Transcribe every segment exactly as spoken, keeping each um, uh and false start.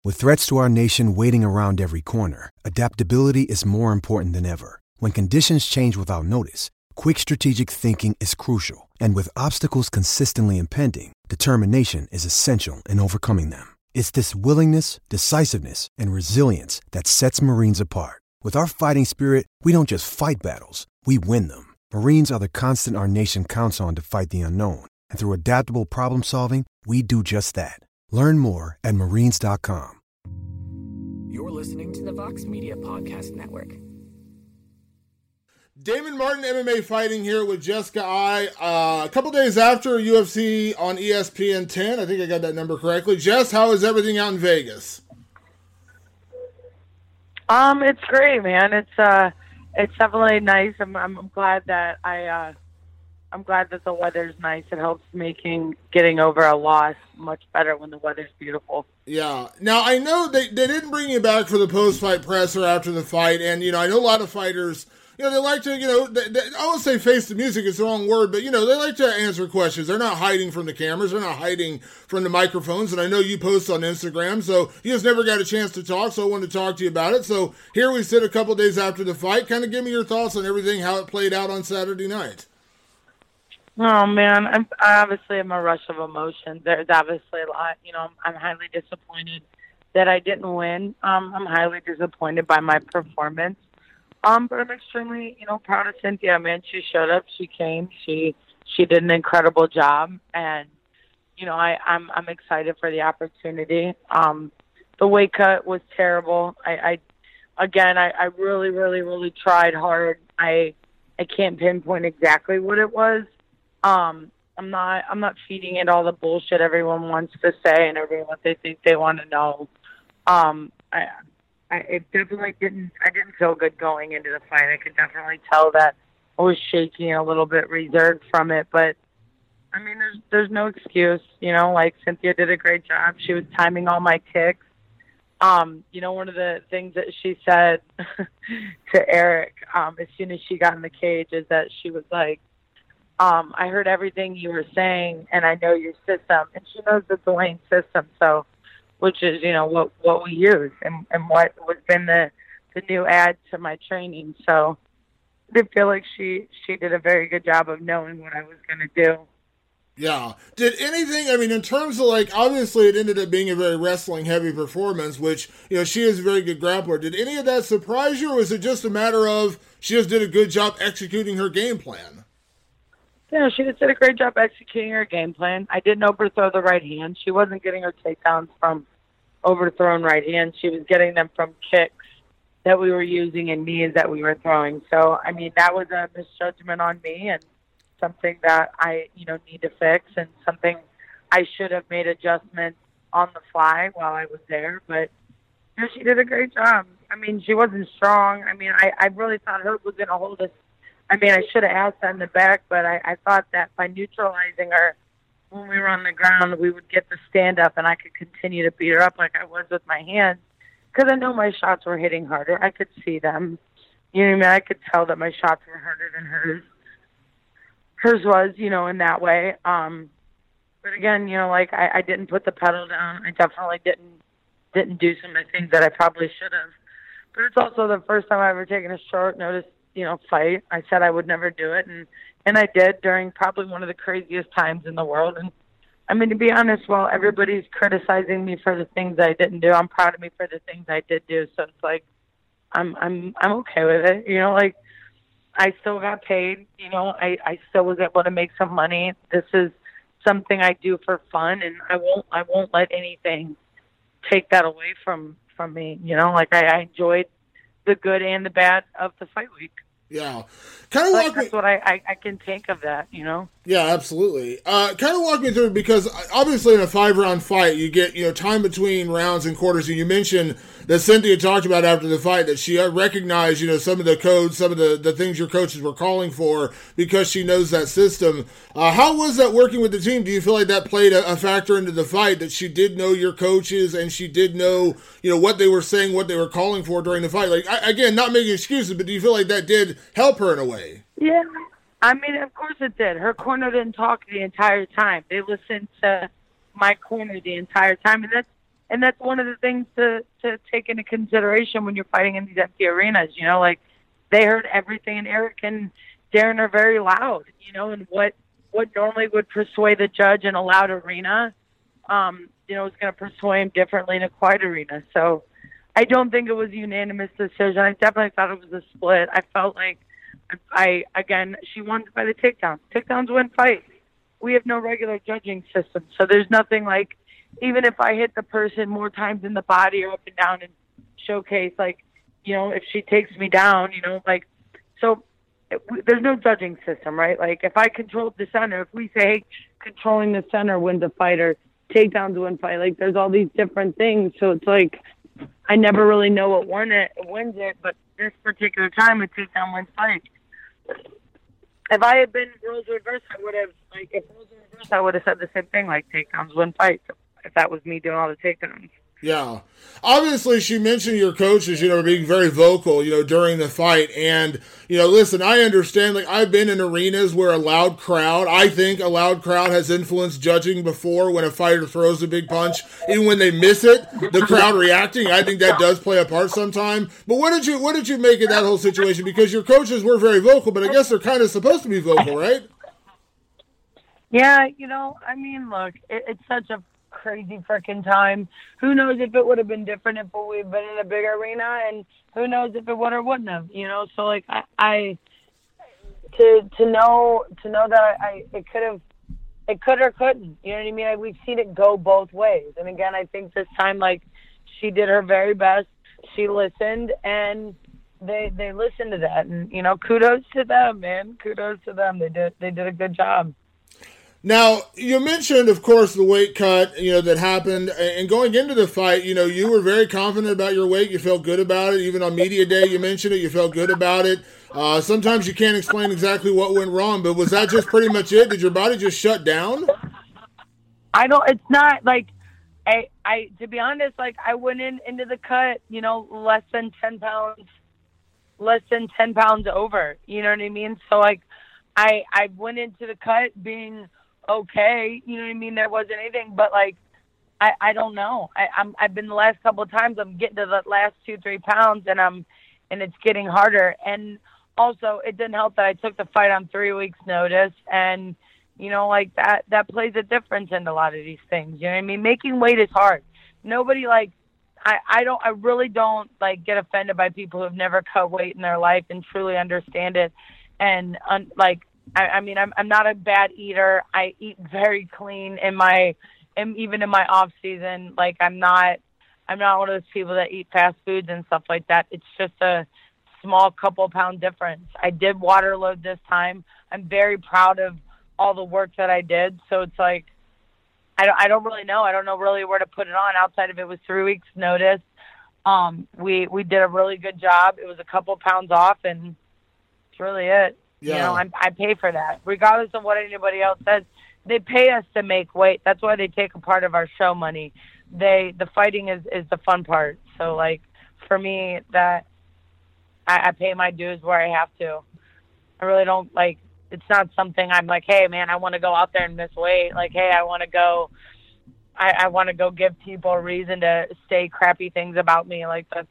With threats to our nation waiting around every corner, adaptability is more important than ever. When conditions change without notice, quick strategic thinking is crucial. And with obstacles consistently impending, determination is essential in overcoming them. It's this willingness, decisiveness, and resilience that sets Marines apart. With our fighting spirit, we don't just fight battles, we win them. Marines are the constant our nation counts on to fight the unknown. And through adaptable problem solving, we do just that. Learn more at marines dot com. You're listening to the Vox Media Podcast Network. Damon Martin, M M A Fighting, here with Jessica Eye. Uh, a couple days after U F C on E S P N ten. I think I got that number correctly. Jess, how is everything out in Vegas? Um, it's great, man. It's uh, it's definitely nice. I'm I'm glad that I uh, I'm glad that the weather's nice. It helps making getting over a loss much better when the weather's beautiful. Yeah. Now I know they they didn't bring you back for the post-fight presser after the fight, and you know I know a lot of fighters. You know, they like to, you know, they, they, I won't say face the music, it's the wrong word, but, you know, they like to answer questions. They're not hiding from the cameras. They're not hiding from the microphones. And I know you post on Instagram, so you just never got a chance to talk, so I wanted to talk to you about it. So here we sit a couple days after the fight. Kind of give me your thoughts on everything, how it played out on Saturday night. Oh, man, I'm, I obviously am a rush of emotion. There's obviously a lot, you know, I'm, I'm highly disappointed that I didn't win. Um, I'm highly disappointed by my performance. Um, but I'm extremely, you know, proud of Cynthia. Man, she showed up, she came, she she did an incredible job, and you know, I, I'm I'm excited for the opportunity. Um, the weight cut was terrible. I, I again, I, I really, really, really tried hard. I I can't pinpoint exactly what it was. Um, I'm not I'm not feeding it all the bullshit everyone wants to say and everyone what they think they want to know. Um, I. I it definitely didn't. I didn't feel good going into the fight. I could definitely tell that I was shaking, a little bit reserved from it. But I mean, there's there's no excuse. You know, like Cynthia did a great job. She was timing all my kicks. Um, you know, one of the things that she said to Eric um, as soon as she got in the cage is that she was like, um, "I heard everything you were saying, and I know your system." And she knows the Dwayne system, so. Which is, you know, what, what we use and, and what was been the, the new add to my training. So I feel like she, she did a very good job of knowing what I was going to do. Yeah. Did anything, I mean, in terms of like, obviously it ended up being a very wrestling heavy performance, which, you know, she is a very good grappler. Did any of that surprise you, or was it just a matter of she just did a good job executing her game plan? Yeah, she just did a great job executing her game plan. I didn't overthrow the right hand. She wasn't getting her takedowns from overthrown right hands. She was getting them from kicks that we were using and knees that we were throwing. So, I mean, that was a misjudgment on me and something that I, you know, need to fix and something I should have made adjustments on the fly while I was there. But, you know, she did a great job. I mean, she wasn't strong. I mean, I, I really thought Herb was going to hold us. I mean, I should have asked her in the back, but I, I thought that by neutralizing her when we were on the ground, we would get the stand-up and I could continue to beat her up like I was with my hands because I know my shots were hitting harder. I could see them. You know what I mean? I could tell that my shots were harder than hers. Hers was, you know, in that way. Um, but again, you know, like I, I didn't put the pedal down. I definitely didn't didn't do some of the things that I probably should have. But it's also the first time I've ever taken a short notice, you know, fight. I said I would never do it, and, and I did during probably one of the craziest times in the world. And, I mean, to be honest, while everybody's criticizing me for the things I didn't do, I'm proud of me for the things I did do. So it's like, I'm I'm I'm okay with it. You know, like, I still got paid. You know, I, I still was able to make some money. This is something I do for fun, and I won't I won't let anything take that away from, from me. You know, like, I, I enjoyed the good and the bad of the fight week. Yeah. Kind of like walk that's me- what I, I, I can think of that, you know? Yeah, absolutely. Uh, kind of walk me through, because obviously in a five-round fight, you get, you know, time between rounds and quarters. And you mentioned that Cynthia talked about after the fight that she recognized, you know, some of the codes, some of the, the things your coaches were calling for because she knows that system. Uh, how was that working with the team? Do you feel like that played a, a factor into the fight, that she did know your coaches and she did know, you know, what they were saying, what they were calling for during the fight? Like, I, again, not making excuses, but do you feel like that did help her in a way? Yeah. I mean, of course it did. Her corner didn't talk the entire time. They listened to my corner the entire time. And that's, and that's one of the things to, to take into consideration when you're fighting in these empty arenas. You know, like they heard everything, and Eric and Darren are very loud, you know, and what, what normally would persuade the judge in a loud arena, um, you know, is going to persuade him differently in a quiet arena. So I don't think it was a unanimous decision. I definitely thought it was a split. I felt like I, again, she won by the takedowns. Takedowns win fights. We have no regular judging system. So there's nothing like, even if I hit the person more times in the body or up and down and showcase, like, you know, if she takes me down, you know, like, so it, there's no judging system, right? Like if I control the center, if we say, hey, controlling the center wins a fight or takedowns win fight, like there's all these different things. So it's like, I never really know what won it, wins it, but this particular time, a takedown wins fight. If I had been Rose Reverse, I would have, like, if Rose Reverse, I would have said the same thing, like, takedowns win fights, if that was me doing all the takedowns. Yeah. Obviously, she mentioned your coaches, you know, being very vocal, you know, during the fight. And, you know, listen, I understand, like, I've been in arenas where a loud crowd, I think a loud crowd has influenced judging before when a fighter throws a big punch. Even when they miss it, the crowd reacting, I think that does play a part sometime. But what did you, what did you make of that whole situation? Because your coaches were very vocal, but I guess they're kind of supposed to be vocal, right? Yeah, you know, I mean, look, it, it's such a crazy freaking time. Who knows if it would have been different if we had been in a bigger arena, and who knows if it would or wouldn't have, you know? So like I, I to to know to know that I, I it could have it could or couldn't, you know what I mean? I, we've seen it go both ways. And again, I think this time, like, she did her very best. She listened, and they they listened to that, and you know, kudos to them, man. Kudos to them. They did they did a good job. Now, you mentioned, of course, the weight cut, you know, that happened. And going into the fight, you know, you were very confident about your weight. You felt good about it. Even on media day, you mentioned it. You felt good about it. Uh, sometimes you can't explain exactly what went wrong, but was that just pretty much it? Did your body just shut down? I don't, it's not like, I, I, to be honest, like I went in into the cut, you know, less than ten pounds, less than ten pounds over, you know what I mean? So like, I, I went into the cut being okay, you know what I mean? There wasn't anything, but like, I, I don't know. I, I'm, I've been the last couple of times, I'm getting to the last two, three pounds and I'm, and it's getting harder. And also it didn't help that I took the fight on three weeks notice, and, you know, like that, that plays a difference in a lot of these things. You know what I mean? Making weight is hard. Nobody like, I, I don't, I really don't like get offended by people who've never cut weight in their life and truly understand it. And un, like, I, I mean, I'm I'm not a bad eater. I eat very clean in my, in, even in my off season. Like I'm not, I'm not one of those people that eat fast foods and stuff like that. It's just a small couple pound difference. I did water load this time. I'm very proud of all the work that I did. So it's like, I don't, I don't really know. I don't know really where to put it on outside of it was three weeks notice. Um, we, we did a really good job. It was a couple pounds off, and that's really it. Yeah. You know, I'm, I pay for that. Regardless of what anybody else says, they pay us to make weight. That's why they take a part of our show money. They, the fighting is, is the fun part. So like for me, that I, I pay my dues where I have to. I really don't like, it's not something I'm like, hey man, I want to go out there and miss weight. Like, hey, I want to go, I, I want to go give people a reason to say crappy things about me. Like that's,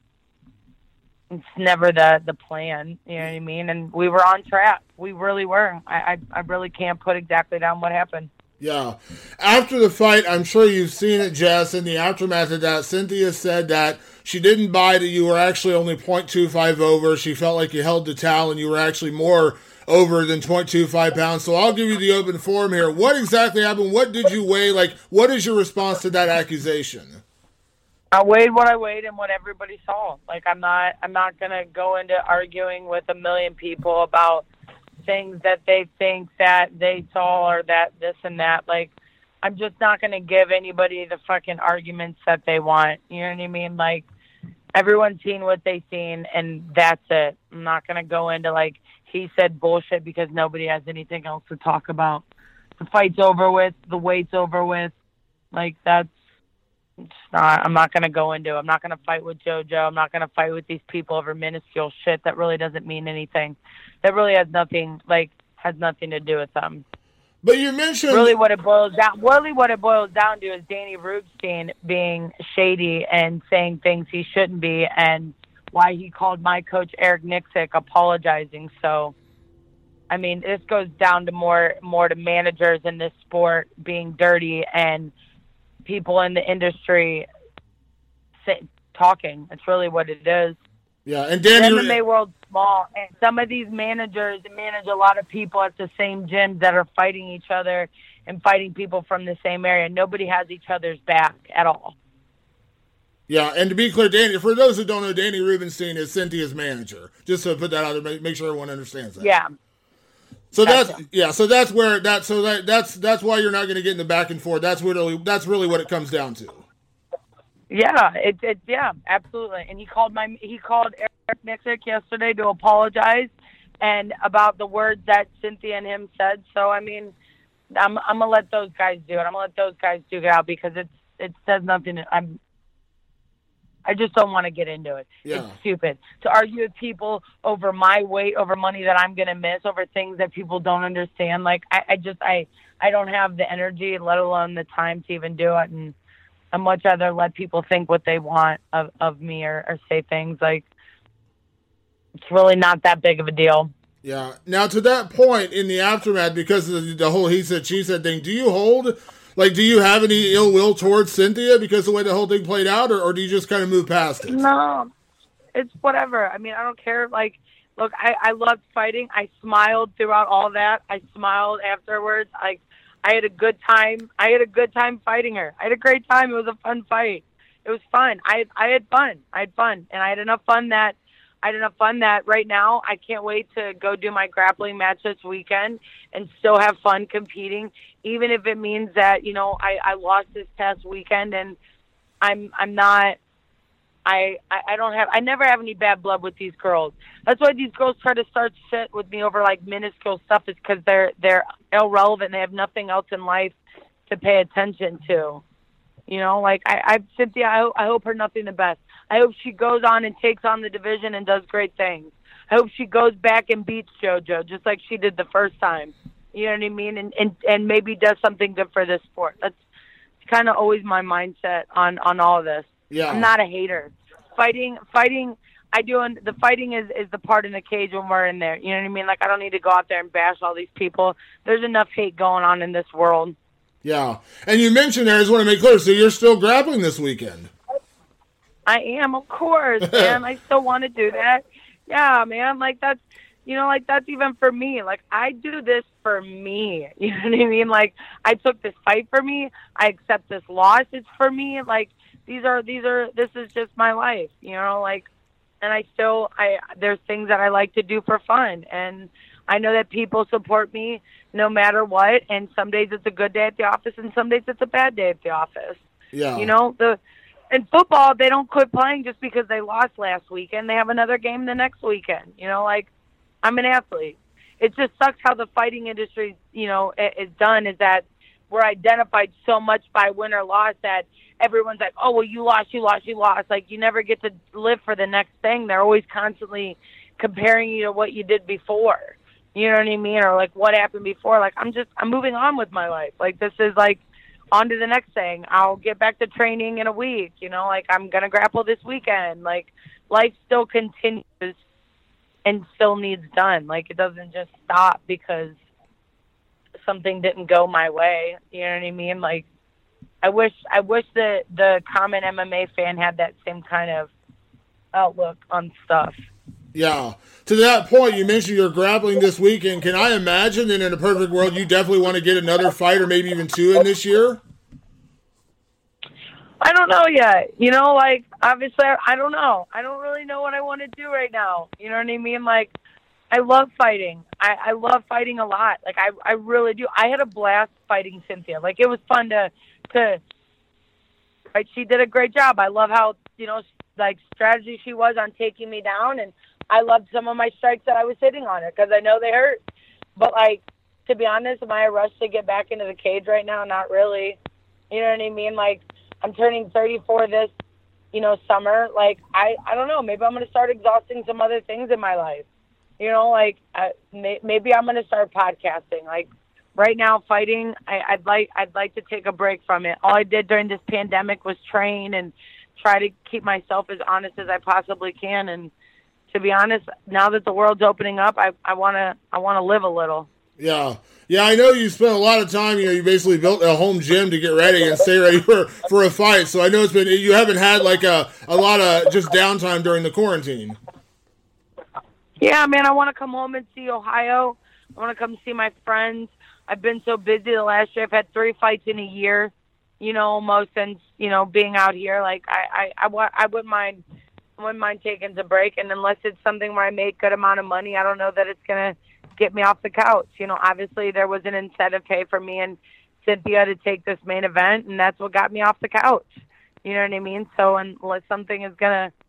it's never the, the plan, you know what I mean? And we were on track. We really were. I, I, I really can't put exactly down what happened. Yeah. After the fight, I'm sure you've seen it, Jess, in the aftermath of that, Cynthia said that she didn't buy that you were actually only point two five over. She felt like you held the towel and you were actually more over than point two five pounds. So I'll give you the open forum here. What exactly happened? What did you weigh? Like, what is your response to that accusation? I weighed what I weighed and what everybody saw. Like, I'm not, I'm not going to go into arguing with a million people about things that they think that they saw or that this and that. Like, I'm just not going to give anybody the fucking arguments that they want. You know what I mean? Like, everyone's seen what they've seen, and that's it. I'm not going to go into, like, he said bullshit because nobody has anything else to talk about. The fight's over with. The weight's over with. Like, that's, it's not, I'm not going to go into, I'm not going to fight with JoJo. I'm not going to fight with these people over minuscule shit that really doesn't mean anything. That really has nothing, like, has nothing to do with them. But you mentioned really what it boils down. Really, what it boils down to is Danny Rubinstein being shady and saying things he shouldn't be, and why he called my coach Eric Nixick apologizing. So, I mean, this goes down to more more to managers in this sport being dirty and people in the industry say, talking. It's really what it is. Yeah, and Danny, the M M A world's small, and some of these managers manage a lot of people at the same gyms that are fighting each other and fighting people from the same area. Nobody has each other's back at all. Yeah, and to be clear, Danny, for those who don't know, Danny Rubinstein is Cynthia's manager. Just to put that out there, make, make sure everyone understands that. Yeah. So gotcha. that's yeah. So that's where that. So that that's that's why you're not going to get in the back and forth. That's really that's really what it comes down to. Yeah, it, it yeah, absolutely. And he called my he called Eric Nixick yesterday to apologize and about the words that Cynthia and him said. So I mean, I'm I'm gonna let those guys do it. I'm gonna let those guys duke it out because it's it says nothing. I'm I just don't want to get into it. Yeah. It's stupid to argue with people over my weight, over money that I'm gonna miss, over things that people don't understand. Like I, I just I I don't have the energy, let alone the time to even do it. And I'd much rather let people think what they want of, of me or, or say things like it's really not that big of a deal. Yeah. Now, to that point in the aftermath, because of the, the whole he said, she said thing, do you hold, like, do you have any ill will towards Cynthia because of the way the whole thing played out, or, or do you just kind of move past it? No, it's whatever. I mean, I don't care. Like, look, I, I loved fighting. I smiled throughout all that. I smiled afterwards. Like, I had a good time. I had a good time fighting her. I had a great time. It was a fun fight. It was fun. I I had fun. I had fun, and I had enough fun that I had enough fun that right now I can't wait to go do my grappling match this weekend and still have fun competing, even if it means that you know I, I lost this past weekend and I'm I'm not. I, I, I don't have, I never have any bad blood with these girls. That's why these girls try to start shit with me over like minuscule stuff is because they're, they're irrelevant. They have nothing else in life to pay attention to. You know, like I, I Cynthia, I, I hope her nothing the best. I hope she goes on and takes on the division and does great things. I hope she goes back and beats JoJo just like she did the first time. You know what I mean? And, and, and maybe does something good for this sport. That's kind of always my mindset on, on all of this. Yeah. I'm not a hater. Fighting, fighting, I do, the fighting is, is the part in the cage when we're in there. You know what I mean? Like, I don't need to go out there and bash all these people. There's enough hate going on in this world. Yeah. And you mentioned there, I just want to make clear, so you're still grappling this weekend? I am, of course, man. I still want to do that. Yeah, man. Like, that's, you know, like, that's even for me. Like, I do this for me. You know what I mean? Like, I took this fight for me. I accept this loss. It's for me. Like, These are, these are, this is just my life, you know, like, and I still, I, there's things that I like to do for fun. And I know that people support me no matter what. And some days it's a good day at the office and some days it's a bad day at the office. Yeah. You know, the, in football, they don't quit playing just because they lost last weekend. They have another game the next weekend, you know, like I'm an athlete. It just sucks how the fighting industry, you know, is done is that we're identified so much by win or loss that everyone's like, oh, well, you lost, you lost, you lost. Like, you never get to live for the next thing. They're always constantly comparing you to what you did before. You know what I mean? Or, like, what happened before. Like, I'm just, I'm moving on with my life. Like, this is, like, on to the next thing. I'll get back to training in a week. You know, like, I'm going to grapple this weekend. Like, life still continues and still needs done. Like, it doesn't just stop because something didn't go my way. You know what I mean? Like, I wish I wish the the common M M A fan had that same kind of outlook on stuff. Yeah. To that point, you mentioned you're grappling this weekend. Can I imagine that in a perfect world, you definitely want to get another fight or maybe even two in this year? I don't know yet. You know, like, obviously, I don't know. I don't really know what I want to do right now. You know what I mean? Like, I love fighting. I, I love fighting a lot. Like, I, I really do. I had a blast fighting Cynthia. Like, it was fun to, to, right? She did a great job. I love how, you know, like, strategy she was on taking me down. And I loved some of my strikes that I was hitting on her because I know they hurt. But, like, to be honest, am I a rush to get back into the cage right now? Not really. You know what I mean? Like, I'm turning thirty-four this, you know, summer. Like, I, I don't know. Maybe I'm going to start exhausting some other things in my life. You know, like, uh, may, maybe I'm going to start podcasting. Like, right now fighting, I, I'd like I'd like to take a break from it. All I did during this pandemic was train and try to keep myself as honest as I possibly can. And to be honest, now that the world's opening up, I I wanna I wanna live a little. Yeah. Yeah, I know you spent a lot of time, you know, you basically built a home gym to get ready and stay ready for, for a fight. So I know it's been, you haven't had like a, a lot of just downtime during the quarantine. Yeah, man, I want to come home and see Ohio. I want to come see my friends. I've been so busy the last year. I've had three fights in a year, you know, almost since, you know, being out here. Like, I, I, I, I wouldn't mind, I wouldn't mind taking a break. And unless it's something where I make good amount of money, I don't know that it's going to get me off the couch. You know, obviously there was an incentive pay for me and Cynthia to take this main event, and that's what got me off the couch. You know what I mean? So unless something is going to,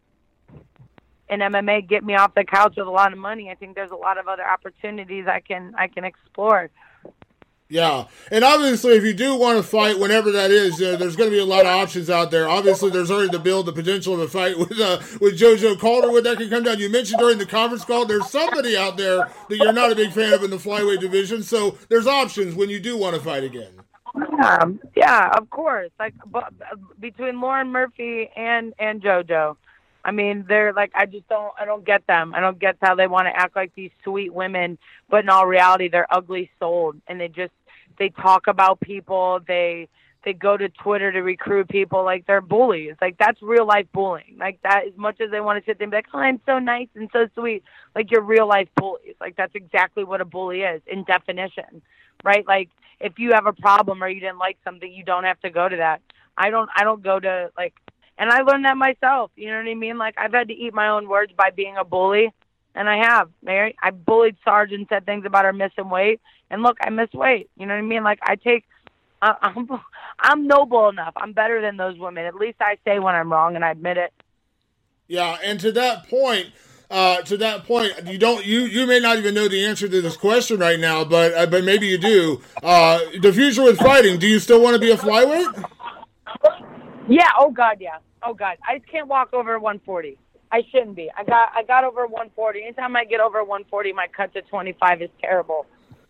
in M M A, get me off the couch with a lot of money, I think there's a lot of other opportunities I can I can explore. Yeah, and obviously if you do want to fight, whenever that is, uh, there's going to be a lot of options out there. Obviously there's already the build, the potential of a fight with uh, with JoJo Calderwood that can come down. You mentioned during the conference call there's somebody out there that you're not a big fan of in the flyweight division, so there's options when you do want to fight again. Yeah, yeah, of course. Like but, between Lauren Murphy and and JoJo, I mean, they're like, I just don't, I don't get them. I don't get how they want to act like these sweet women, but in all reality, they're ugly souled, and they just, they talk about people. They, they go to Twitter to recruit people like they're bullies. Like, that's real life bullying. Like that, as much as they want to sit there and be like, oh, I'm so nice and so sweet. Like, you're real life bullies. Like, that's exactly what a bully is in definition, right? Like, if you have a problem or you didn't like something, you don't have to go to that. I don't, I don't go to like, and I learned that myself. You know what I mean? Like, I've had to eat my own words by being a bully, and I have. Mary, I bullied Sarge and said things about her missing weight, and look, I miss weight. You know what I mean? Like, I take, I, I'm, I'm noble enough. I'm better than those women. At least I say when I'm wrong, and I admit it. Yeah, and to that point, uh, to that point, you don't, you, you may not even know the answer to this question right now, but uh, but maybe you do. Uh, the future with fighting. Do you still want to be a flyweight? Yeah. Oh God. Yeah. Oh God. I just can't walk over one forty. I shouldn't be. I got. I got over one forty. Anytime I get over one forty, my cut to twenty-five is terrible.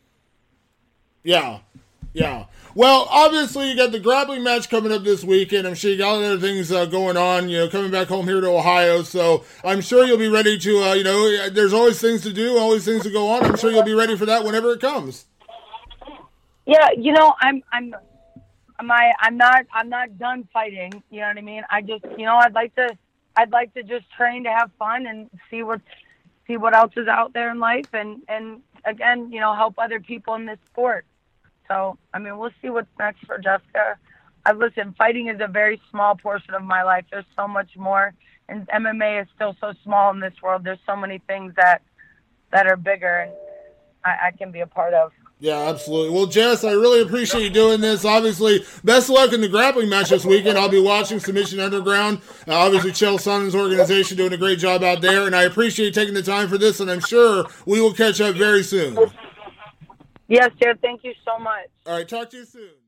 Yeah. Yeah. Well, obviously you got the grappling match coming up this weekend. I'm sure you got other things uh, going on. You know, coming back home here to Ohio. So I'm sure you'll be ready to. Uh, you know, there's always things to do, always things to go on. I'm sure you'll be ready for that whenever it comes. Yeah. You know, I'm. I'm. My, I'm not, I'm not done fighting. You know what I mean? I just, you know, I'd like to, I'd like to just train to have fun and see what, see what else is out there in life, and, and again, you know, help other people in this sport. So, I mean, we'll see what's next for Jessica. I listen, fighting is a very small portion of my life. There's so much more, and M M A is still so small in this world. There's so many things that, that are bigger, and I, I can be a part of. Yeah, absolutely. Well, Jess, I really appreciate you doing this. Obviously, best of luck in the grappling match this weekend. I'll be watching Submission Underground. Uh, obviously, Chael Sonnen's organization doing a great job out there, and I appreciate you taking the time for this, and I'm sure we will catch up very soon. Yes, Jared. Thank you so much. All right, talk to you soon.